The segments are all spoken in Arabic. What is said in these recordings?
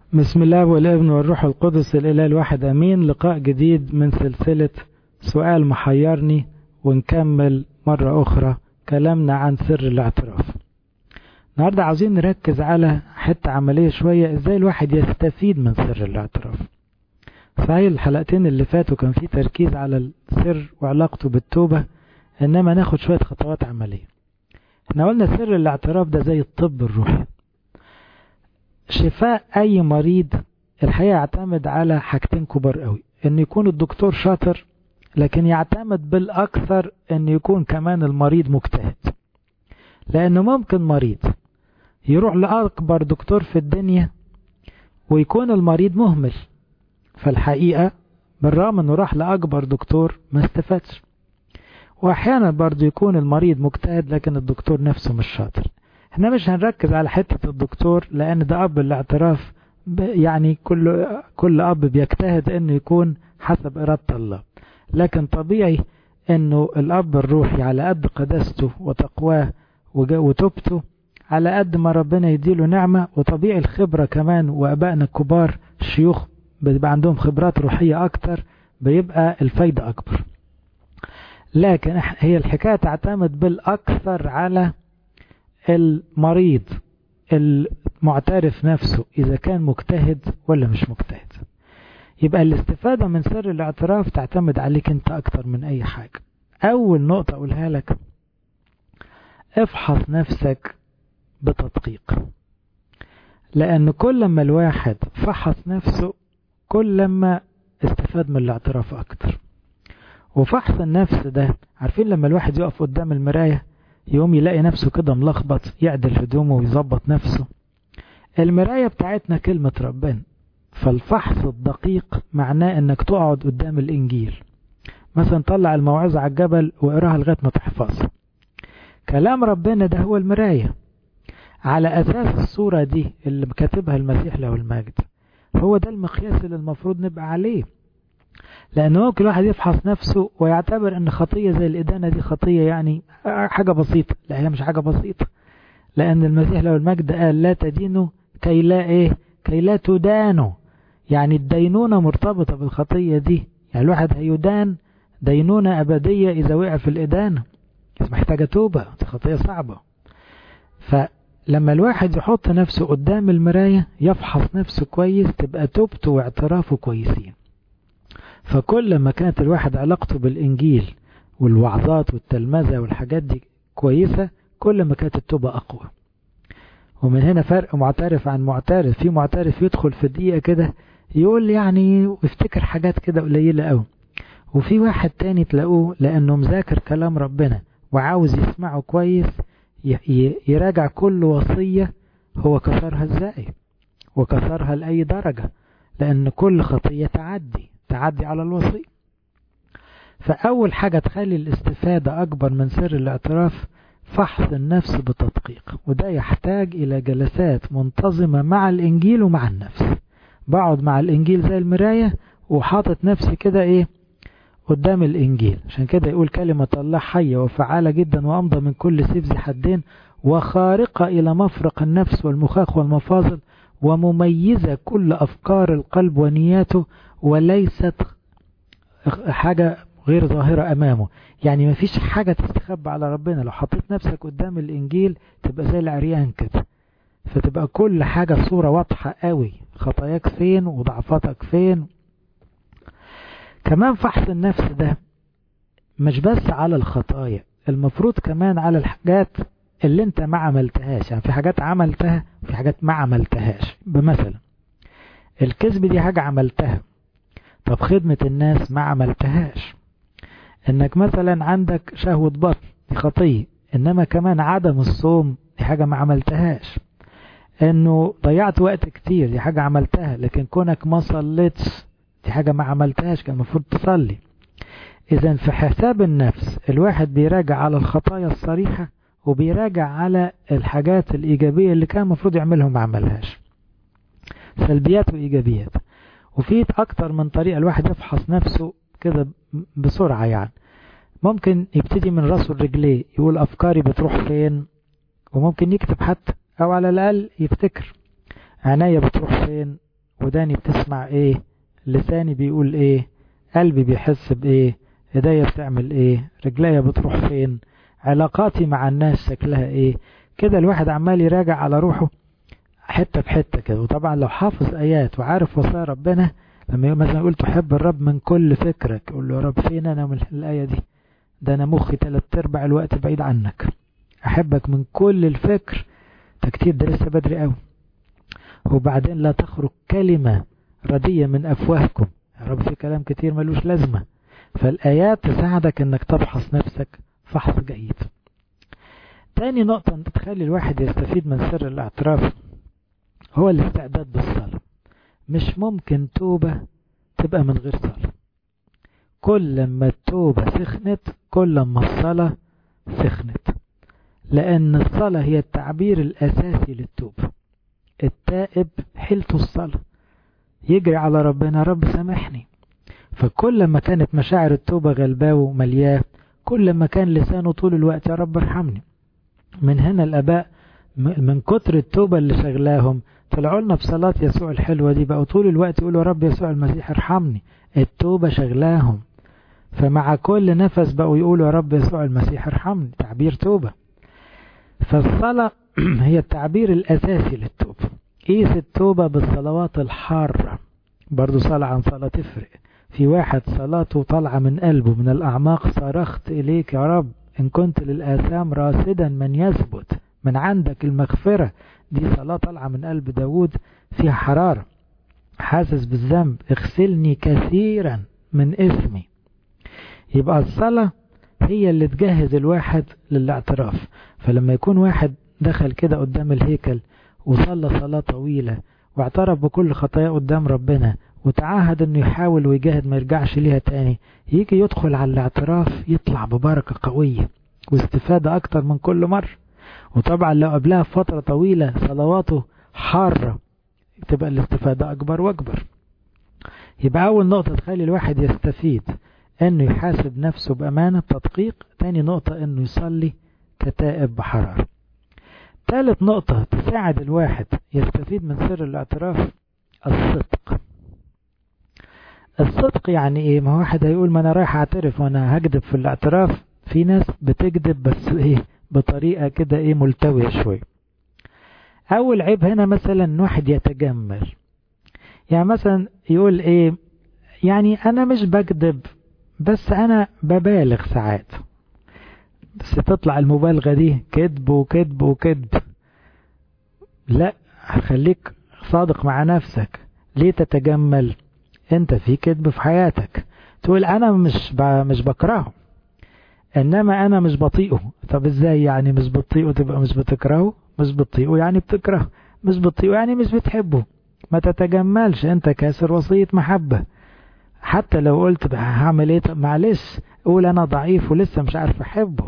بسم الله والابن والروح القدس الإله الواحد أمين. لقاء جديد من سلسلة سؤال محيرني، ونكمل مرة أخرى كلامنا عن سر الاعتراف. النهاردة عاوزين نركز على حتة عملية شوية، ازاي الواحد يستفيد من سر الاعتراف. صحيح الحلقتين اللي فاتوا كان في تركيز على السر وعلاقته بالتوبة، انما ناخد شوية خطوات عملية. احنا قلنا سر الاعتراف ده زي الطب الروحي. شفاء اي مريض الحقيقة يعتمد على حاجتين كبار قوي، ان يكون الدكتور شاطر، لكن يعتمد بالاكثر ان يكون كمان المريض مجتهد. لانه ممكن مريض يروح لاكبر دكتور في الدنيا ويكون المريض مهمل، فالحقيقة بالرغم انه راح لاكبر دكتور ما استفادش. واحيانا برضو يكون المريض مجتهد لكن الدكتور نفسه مش شاطر. احنا مش هنركز على حتة الدكتور لان ده اب الاعتراف، يعني كل اب بيجتهد انه يكون حسب ارادة الله، لكن طبيعي انه الاب الروحي على قد قداسته وتقواه وتوبته على قد ما ربنا يديله نعمة، وطبيعي الخبرة كمان. وابائنا الكبار الشيوخ بيبقى عندهم خبرات روحية اكتر، بيبقى الفايدة اكبر. لكن هي الحكاية تعتمد بالاكثر على المريض المعترف نفسه إذا كان مجتهد ولا مش مجتهد. يبقى الاستفادة من سر الاعتراف تعتمد عليك انت أكتر من أي حاجة. أول نقطة أقولها لك، افحص نفسك بتدقيق، لأن كل ما الواحد فحص نفسه كل ما استفاد من الاعتراف أكتر. وفحص النفس ده، عارفين لما الواحد يقف قدام المراية يوم يلاقي نفسه كده ملخبط، يعدل هدومه ويظبط نفسه. المراية بتاعتنا كلمة ربنا، فالفحص الدقيق معناه انك تقعد قدام الانجيل، مثلا طلع الموعظة على الجبل واقراها لغاية ما تحفظها. كلام ربنا ده هو المراية، على اساس الصورة دي اللي كاتبها المسيح له المجد، هو ده المقياس اللي المفروض نبقى عليه. لأنه ممكن الواحد يفحص نفسه ويعتبر أن خطية زي الإدانة دي خطية، يعني حاجة بسيطة. لا، هي مش حاجة بسيطة، لأن المسيح له المجد قال لا تدينوا كي لا تدانوا. يعني الدينونة مرتبطة بالخطية دي، يعني الواحد هيدان دينونة أبدية إذا وقع في الإدانة، محتاجة توبة، دي خطية صعبة. فلما الواحد يحط نفسه قدام المراية يفحص نفسه كويس، تبقى توبته واعترافه كويسين. فكل ما كانت الواحد علاقته بالإنجيل والوعظات والتلمذة والحاجات دي كويسة، كل ما كانت التوبة أقوى. ومن هنا فرق معترف عن معترف. في معترف يدخل في دقيقة كده يقول يعني ويفتكر حاجات كده قليلة قوي، وفي واحد تاني تلاقوه لأنه مذاكر كلام ربنا وعاوز يسمعه كويس يراجع كل وصية هو كسرها ازاي وكسرها لأي درجة، لأن كل خطية تعدي على الوصي. فأول حاجة تخلي الاستفادة أكبر من سر الاعتراف فحص النفس بتدقيق، وده يحتاج إلى جلسات منتظمة مع الإنجيل ومع النفس. بقعد مع الإنجيل زي المراية وحاطط نفسي كده قدام الإنجيل. عشان كده يقول كلمة الله حية وفعالة جدا وأمضى من كل سيف ذي حدين وخارقة إلى مفرق النفس والمخاخ والمفاصل ومميزة كل أفكار القلب ونياته، وليست حاجة غير ظاهرة أمامه. يعني ما فيش حاجة تستخبى على ربنا. لو حطيت نفسك قدام الإنجيل تبقى زي العريان كده، فتبقى كل حاجة صورة واضحة قوي، خطاياك فين وضعفاتك فين. كمان فحص النفس ده مش بس على الخطايا، المفروض كمان على الحاجات اللي انت ما عملتهاش. يعني في حاجات عملتها وفي حاجات ما عملتهاش. بمثلا الكذب دي حاجة عملتها، طب خدمة الناس ما عملتهاش. انك مثلا عندك شهوة بطن دي خطية، انما كمان عدم الصوم دي حاجة ما عملتهاش. انه ضيعت وقت كتير دي حاجة عملتها، لكن كونك ما صليتش دي حاجة ما عملتهاش، كان المفروض تصلي. اذا في حساب النفس الواحد بيراجع على الخطايا الصريحة وبيراجع على الحاجات الإيجابية اللي كان المفروض يعملهم ما عملهاش، سلبيات وإيجابيات. وفي أكتر من طريقة الواحد يفحص نفسه كده بسرعة. يعني ممكن يبتدي من راسه لرجليه، يقول أفكاري بتروح فين، وممكن يكتب حتى، أو على الأقل يفتكر عينيا بتروح فين وداني بتسمع ايه، لساني بيقول ايه، قلبي بيحس بايه، ايديا بتعمل ايه، رجليا بتروح فين، علاقاتي مع الناس شكلها ايه. كده الواحد عمال يراجع على روحه حتة بحتة كده. وطبعا لو حافظ ايات وعارف وصايا ربنا، لما مثلا يقول تحب الرب من كل فكرك، يقول له يا رب فين انا من الآية دي؟ ده انا مخي 3/4 الوقت بعيد عنك. احبك من كل الفكر، تكتير ده لسه بدري قوي. وبعدين لا تخرج كلمة ردية من افواهكم، يا رب في كلام كتير ملوش لازمة. فالآيات تساعدك انك تفحص نفسك فحص جيد. تاني نقطة انت تخلي الواحد يستفيد من سر الاعتراف هو الاستعداد بالصلاة. مش ممكن توبة تبقى من غير صلاة. كل ما التوبة سخنت كل ما الصلاة سخنت، لأن الصلاة هي التعبير الأساسي للتوبة. التائب حيلته الصلاة، يجري على ربنا رب سامحني. فكل ما كانت مشاعر التوبة غلباه وملياه كل ما كان لسانه طول الوقت يا رب ارحمني. من هنا الآباء من كتر التوبة اللي شغلاهم طلعوا لنا بصلاة يسوع الحلوة دي، بقوا طول الوقت يقولوا رب يسوع المسيح ارحمني. التوبة شغلاهم، فمع كل نفس بقوا يقولوا يا رب يسوع المسيح ارحمني، تعبير توبة. فالصلاة هي التعبير الأساسي للتوبة. قيس التوبة بالصلوات الحارة. برضو صلاة عن صلاة تفرق. في واحد صلاته طالعة من قلبه من الأعماق، صرخت إليك يا رب إن كنت للآثام راصدا من يثبت، من عندك المغفرة. دي صلاة طالعة من قلب داود فيها حرارة، حاسس بالذنب، اغسلني كثيرا من اسمي. يبقى الصلاة هي اللي تجهز الواحد للاعتراف. فلما يكون واحد دخل كده قدام الهيكل وصلى صلاة طويلة واعترف بكل خطاياه قدام ربنا وتعاهد انه يحاول ويجاهد ما يرجعش ليها تاني، يجي يدخل على الاعتراف يطلع ببركة قوية واستفادة اكتر من كل مرة. وطبعا لو قبلها فترة طويلة صلواته حارة تبقى الاستفادة اكبر واكبر. يبقى اول نقطة تخلي الواحد يستفيد انه يحاسب نفسه بامانة تدقيق. تاني نقطة انه يصلي كتائب بحرارة. ثالث نقطة تساعد الواحد يستفيد من سر الاعتراف الصدق. الصدق يعني ايه؟ ما واحد هيقول ما انا رايح اعترف وانا هكذب في الاعتراف. في ناس بتكذب بس ايه بطريقة كده ايه ملتوية شوي. اول عيب هنا مثلا واحد يتجمل، يعني مثلا يقول ايه، يعني انا مش بكذب بس انا ببالغ ساعات، بس تطلع المبالغة دي كذب وكذب وكذب. لا، خليك صادق مع نفسك. ليه تتجمل؟ انت في كذب في حياتك. تقول انا مش بكرهه انما انا مش بطيئه. طب ازاي يعني مش بطيئه تبقى مش بتكرهه؟ مش بطيئه يعني بتكره، مش بطيئه يعني مش بتحبه. ما تتجملش، انت كاسر وصية محبة. حتى لو قلت هعمل ايه، طب معلش قول انا ضعيف ولسه مش عارف احبه.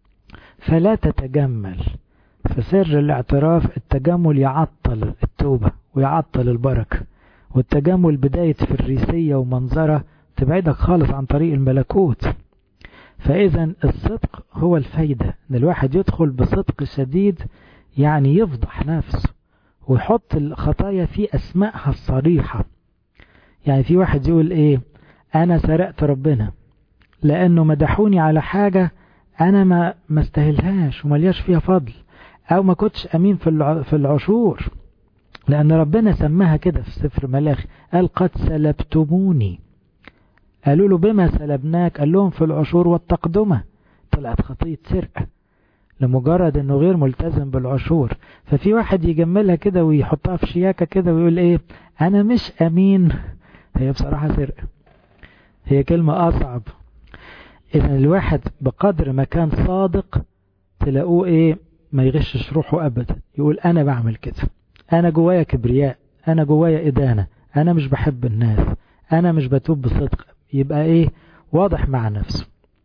فلا تتجمل. فسر الاعتراف التجمل يعطل التوبة ويعطل البركة، والتجمل بداية فريسية ومنظرة تبعدك خالص عن طريق الملكوت. فإذا الصدق هو الفايدة، ان الواحد يدخل بصدق شديد، يعني يفضح نفسه ويحط الخطايا في أسمائها الصريحة. يعني في واحد يقول ايه، انا سرقت ربنا لانه مدحوني على حاجة انا ما استاهلهاش وملياش فيها فضل، او ما كنتش امين في العشور، لان ربنا سماها كده في سفر ملاخي، قال قد سلبتموني. قالوا له بما سلبناك؟ قال لهم في العشور والتقدمة. طلعت خطية سرقة لمجرد انه غير ملتزم بالعشور. ففي واحد يجملها كده ويحطها في شياكة كده ويقول ايه، انا مش امين. هي بصراحة سرقة، هي كلمة اصعب. اذا الواحد بقدر ما كان صادق تلاقوه ايه، ما يغشش روحه ابدا. يقول انا بعمل كده، انا جوايا كبرياء، انا جوايا ادانة، انا مش بحب الناس، انا مش بتوب بصدق. يبقى ايه، واضح مع نفسه.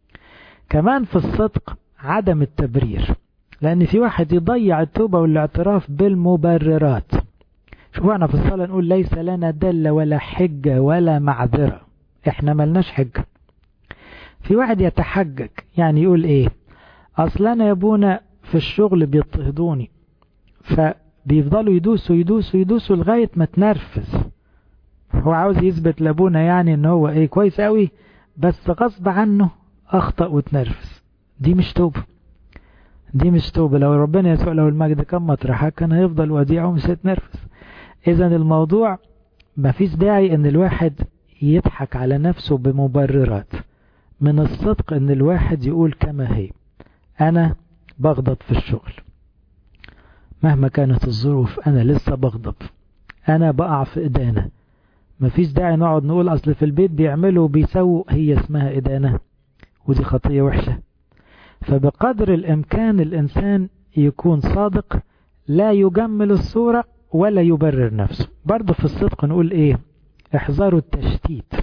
كمان في الصدق عدم التبرير، لان في واحد يضيع التوبة والاعتراف بالمبررات. شوفوا احنا في الصلاة نقول ليس لنا دل ولا حجة ولا معذرة، احنا ملناش حجة. في واحد يتحجج، يعني يقول ايه، اصل انا يا ابونا في الشغل بيضطهدوني، فبيفضلوا يدوسوا يدوسوا يدوسوا لغاية ما تنرفز هو عاوز يثبت لابونا يعني ان هو ايه كويس قوي، بس غصب عنه اخطأ وتنرفز. دي مش توبة، دي مش توبة. لو ربنا يسوع له المجد كان مطرحك كان هيفضل وديع ومش هيتنرفز. اذا الموضوع مفيش داعي ان الواحد يضحك على نفسه بمبررات. من الصدق ان الواحد يقول كما هي، انا بغضب في الشغل مهما كانت الظروف، انا لسه بغضب، انا بقع في ادانة. مفيش داعي نقعد نقول اصل في البيت بيعملوا وبيسووا، هي اسمها ادانة ودي خطية وحشة. فبقدر الامكان الانسان يكون صادق، لا يجمل الصورة ولا يبرر نفسه. برضه في الصدق نقول ايه؟ احذروا التشتيت.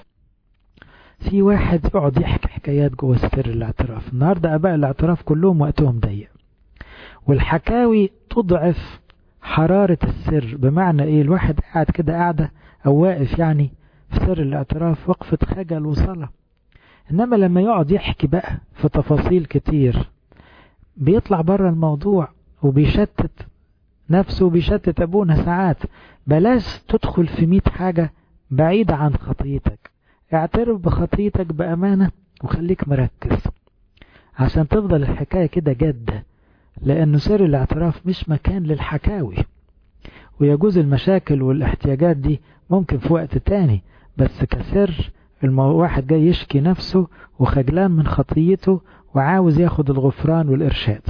في واحد يقعد يحكي حكايات جوه سر الاعتراف. النهاردة اباء الاعتراف كلهم وقتهم ضيق، والحكاوي تضعف حرارة السر. بمعنى ايه؟ الواحد قاعد كده قاعدة او واقف يعني في سر الاعتراف وقفة خجل وصلاة، انما لما يقعد يحكي بقى في تفاصيل كتير بيطلع بره الموضوع وبيشتت نفسه وبيشتت ابونا ساعات. بلاش تدخل في 100 حاجة بعيدة عن خطيتك. اعترف بخطيتك بأمانة وخليك مركز عشان تفضل الحكاية كده جادة، لأنه سر الاعتراف مش مكان للحكاوي. ويجوز المشاكل والاحتياجات دي ممكن في وقت تاني، بس كسر واحد جاي يشكي نفسه وخجلان من خطيته وعاوز ياخد الغفران والإرشاد.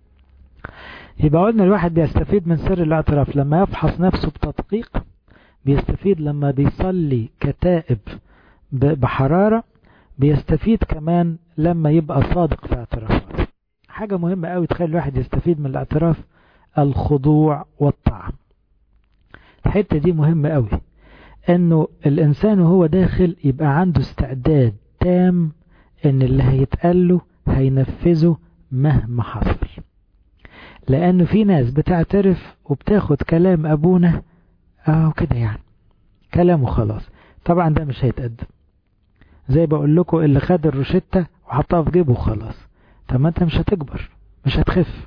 يبقى قلنا الواحد بيستفيد من سر الاعتراف لما يفحص نفسه بتدقيق، بيستفيد لما بيصلي كتائب بحرارة، بيستفيد كمان لما يبقى صادق في اعترافه. حاجة مهمة قوي تخلي الواحد يستفيد من الاعتراف: الخضوع والطاعة. الحتة دي مهمة قوي، انه الانسان وهو داخل يبقى عنده استعداد تام ان اللي هيتقاله هينفذه مهما حصل. لانه في ناس بتعترف وبتاخد كلام ابونا كده يعني كلامه خلاص. طبعا ده مش هيتقدم. زي بقول لكم اللي خد الروشتة وحطها في جيبه خلاص، طب ما انت مش هتكبر، مش هتخف.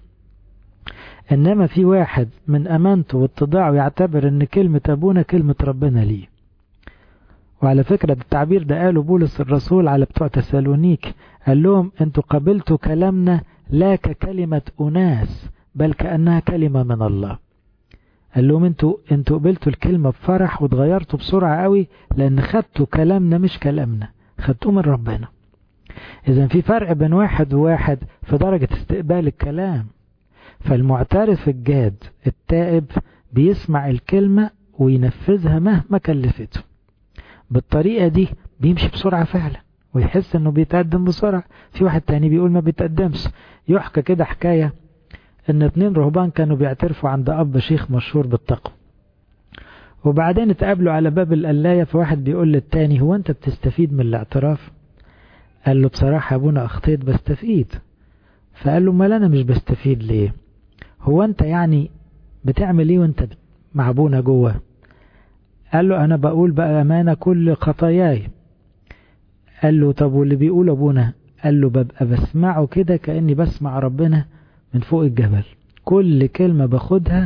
انما في واحد من امانته واتضاعه يعتبر ان كلمة ابونا كلمة ربنا ليه. وعلى فكرة التعبير ده قاله بولس الرسول على بتوع تسالونيك، قال لهم انتوا قبلتوا كلامنا لا ككلمة أناس بل كأنها كلمة من الله. قال لهم انتوا قبلتوا الكلمة بفرح واتغيرتوا بسرعة قوي، لان خدتوا كلامنا مش كلامنا، خدتوه من ربنا. اذا في فرق بين واحد وواحد في درجة استقبال الكلام. فالمعترف الجاد التائب بيسمع الكلمة وينفذها مهما كلفته. بالطريقة دي بيمشي بسرعة فعلا ويحس انه بيتقدم بسرعة. في واحد تاني بيقول ما بيتقدمش. يحكى كده حكاية ان 2 رهبان كانوا بيعترفوا عند اب شيخ مشهور بالتقوى، وبعدين اتقابلوا على باب القلاية، فواحد بيقول للتاني هو انت بتستفيد من الاعتراف؟ قال له بصراحة ابونا اخطيت بستفيد. فقال له مال انا مش بستفيد ليه؟ هو انت يعني بتعمل ايه وانت مع ابونا جوه؟ قال له انا بقول بأمانة كل خطاياي. قال له طب واللي بيقول ابونا؟ قال له ببقى بسمعه كده كأني بسمع ربنا من فوق الجبل. كل كلمة باخدها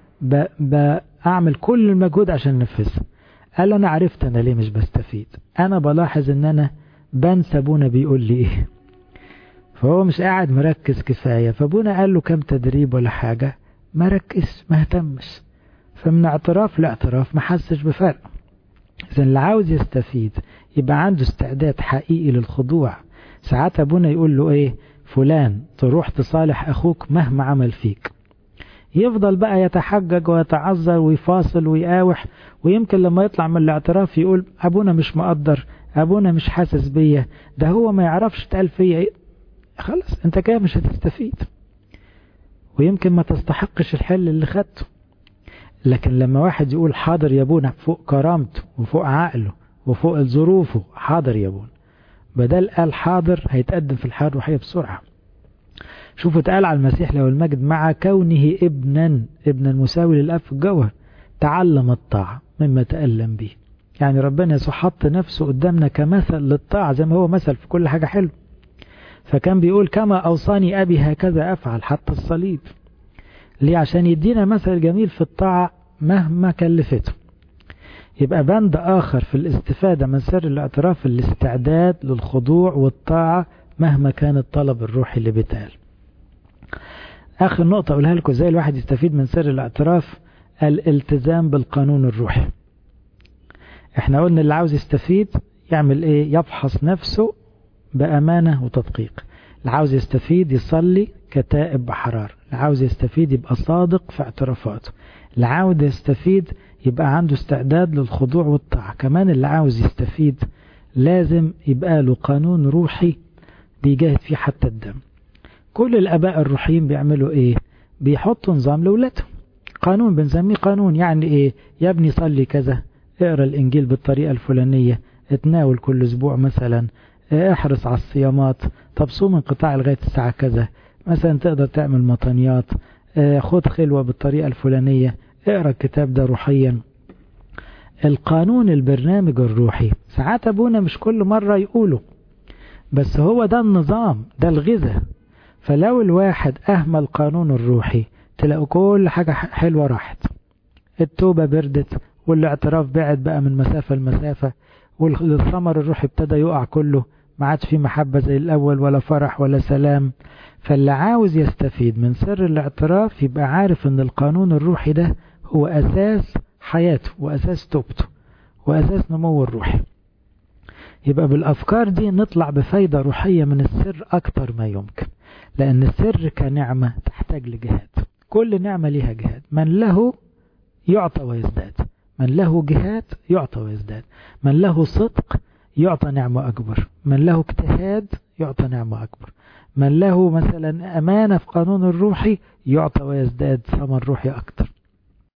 بعمل كل المجهود عشان ننفذها. قال له انا عرفت انا ليه مش بستفيد. انا بلاحظ ان انا بنسى ابونا بيقول لي ايه، فهو مش قاعد مركز كفاية. فابونا قال له كم تدريب ولا حاجة، ما ركز ما اهتمش. فمن اعتراف لاعتراف ما حسش بفرق. إذن اللي عاوز يستفيد يبقى عنده استعداد حقيقي للخضوع. ساعات ابونا يقول له ايه؟ فلان تروح تصالح اخوك مهما عمل فيك. يفضل بقى يتحجج ويتعذر ويفاصل ويقاوح، ويمكن لما يطلع من الاعتراف يقول ابونا مش مقدر، ابونا مش حاسس بيا، ده هو ما يعرفش تقال فيا ايه. خلاص انت كده مش هتستفيد، ويمكن ما تستحقش الحل اللي خدته. لكن لما واحد يقول حاضر يا ابونا فوق كرامته وفوق عقله وفوق ظروفه، حاضر يا ابونا، بدل قال حاضر هيتقدم في الحياة الروحية بسرعة. شوفوا اتقال على المسيح له المجد مع كونه ابنا مساوي للأب في الجوهر تعلم الطاعة مما تألم به. يعني ربنا يسوع حط نفسه قدامنا كمثل للطاعة، زي ما هو مثل في كل حاجة حلو. فكان بيقول كما أوصاني أبي هكذا أفعل، حتى الصليب. ليه؟ عشان يدينا مثل جميل في الطاعة مهما كلفته. يبقى بند آخر في الاستفادة من سر الاعتراف الاستعداد للخضوع والطاعة مهما كان الطلب الروحي اللي بيتقال. آخر نقطة أقولها لكم ازاي الواحد يستفيد من سر الاعتراف: الالتزام بالقانون الروحي. احنا قلنا اللي عاوز يستفيد يعمل ايه؟ يفحص نفسه بأمانة وتدقيق. اللي عاوز يستفيد يصلي كتائب بحرار. اللي عاوز يستفيد يبقى صادق في اعترافاته. اللي عاوز يستفيد يبقى عنده استعداد للخضوع والطاعة. كمان اللي عاوز يستفيد لازم يبقى له قانون روحي بيجاهد فيه حتى الدم. كل الآباء الروحيين بيعملوا ايه؟ بيحطوا نظام لأولادهم، قانون بنسميه قانون. يعني ايه؟ يا ابني صلي كذا، اقرأ الإنجيل بالطريقة الفلانية، اتناول كل أسبوع مثلا، احرص على الصيامات، طب صوم انقطاع لغاية الساعة كذا، مثلا تقدر تعمل مطانيات، خد خلوة بالطريقة الفلانية، اقرأ الكتاب ده روحيا. القانون البرنامج الروحي ساعات أبونا مش كل مرة يقوله، بس هو ده النظام، ده الغذاء. فلو الواحد أهمل القانون الروحي تلاقوا كل حاجة حلوة راحت، التوبة بردت، والاعتراف بعد بقى من مسافة لمسافة، والثمر الروحي ابتدى يقع كله، ما عادش فيه محبة زي الأول ولا فرح ولا سلام. فاللي عاوز يستفيد من سر الاعتراف يبقى عارف ان القانون الروحي ده هو أساس حياته وأساس توبته وأساس نمو الروحي. يبقى بالأفكار دي نطلع بفايدة روحية من السر أكتر ما يمكن، لأن السر كنعمة تحتاج لجهاد. كل نعمة لها جهاد، من له يعطى ويزداد، من له جهاد يعطى ويزداد، من له صدق يعطى نعمة أكبر، من له اجتهاد يعطى نعمة أكبر، من له مثلا أمانة في قانون الروحي يعطى ويزداد ثمر روحي أكتر.